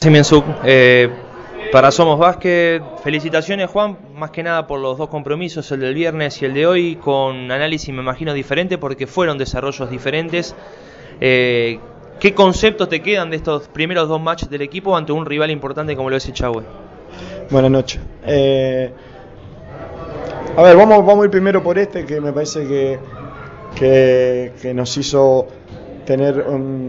Miensuk, para Somos Básquet, felicitaciones Juan, más que nada por los dos compromisos, el del viernes y el de hoy, con análisis me imagino diferente porque fueron desarrollos diferentes. ¿Qué conceptos te quedan de estos primeros dos matches del equipo ante un rival importante como lo es Echagüe? Buenas noches. A ver, vamos a ir primero por este, que me parece que nos hizo tener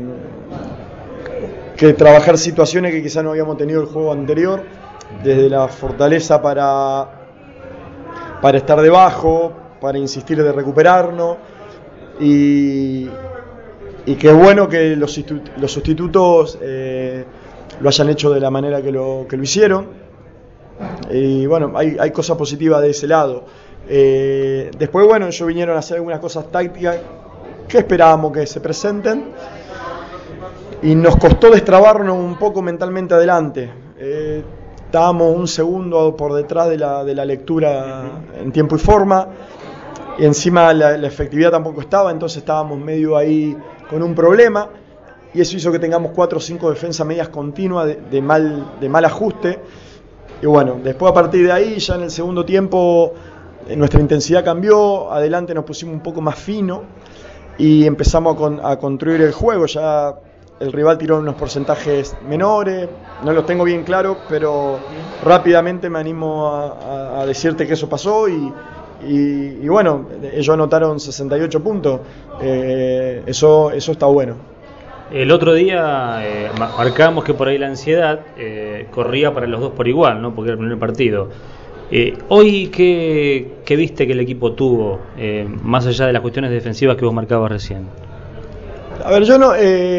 que trabajar situaciones que quizás no habíamos tenido el juego anterior, desde la fortaleza para estar debajo, para insistir de recuperarnos, y que es bueno que los sustitutos lo hayan hecho de la manera que lo hicieron. Y bueno, hay cosas positivas de ese lado. Después, bueno, ellos vinieron a hacer algunas cosas tácticas que esperábamos que se presenten, y nos costó destrabarnos un poco mentalmente adelante. Estábamos un segundo por detrás de la lectura en tiempo y forma, y encima la efectividad tampoco estaba, entonces estábamos medio ahí con un problema, y eso hizo que tengamos 4 o 5 defensas medias continuas de mal ajuste. Y bueno, después a partir de ahí, ya en el segundo tiempo, nuestra intensidad cambió, adelante nos pusimos un poco más fino y empezamos a construir el juego. Ya el rival tiró unos porcentajes menores, no los tengo bien claros, pero rápidamente me animo a decirte que eso pasó, y bueno, ellos anotaron 68 puntos, eso está bueno. El otro día marcamos que por ahí la ansiedad corría para los dos por igual, ¿no? Porque era el primer partido. Hoy, ¿qué viste que el equipo tuvo, más allá de las cuestiones defensivas que vos marcabas recién? A ver, yo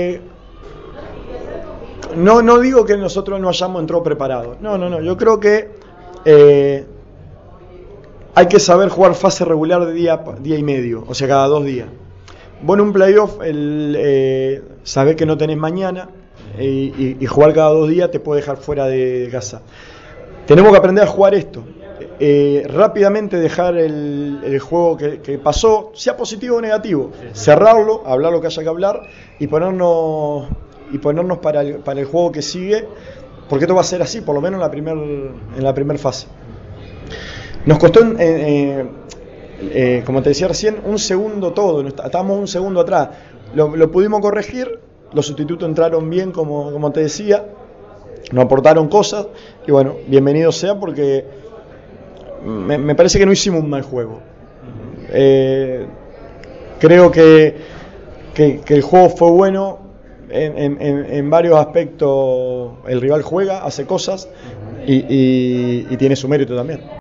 no digo que nosotros no hayamos entrado preparados. No. Yo creo que hay que saber jugar fase regular de día y medio, o sea, cada 2 días. Vos en un playoff sabés que no tenés mañana, y jugar cada 2 días te puede dejar fuera de casa. Tenemos que aprender a jugar esto. Rápidamente dejar el juego que pasó, sea positivo o negativo, cerrarlo, hablar lo que haya que hablar, y ponernos para el juego que sigue, porque esto va a ser así, por lo menos en la primera fase. Nos costó, como te decía recién, un segundo todo, estábamos un segundo atrás, lo pudimos corregir, los sustitutos entraron bien, como te decía, nos aportaron cosas, y bueno, bienvenido sea, porque me parece que no hicimos un mal juego. Creo que el juego fue bueno. En varios aspectos el rival juega, hace cosas, y tiene su mérito también.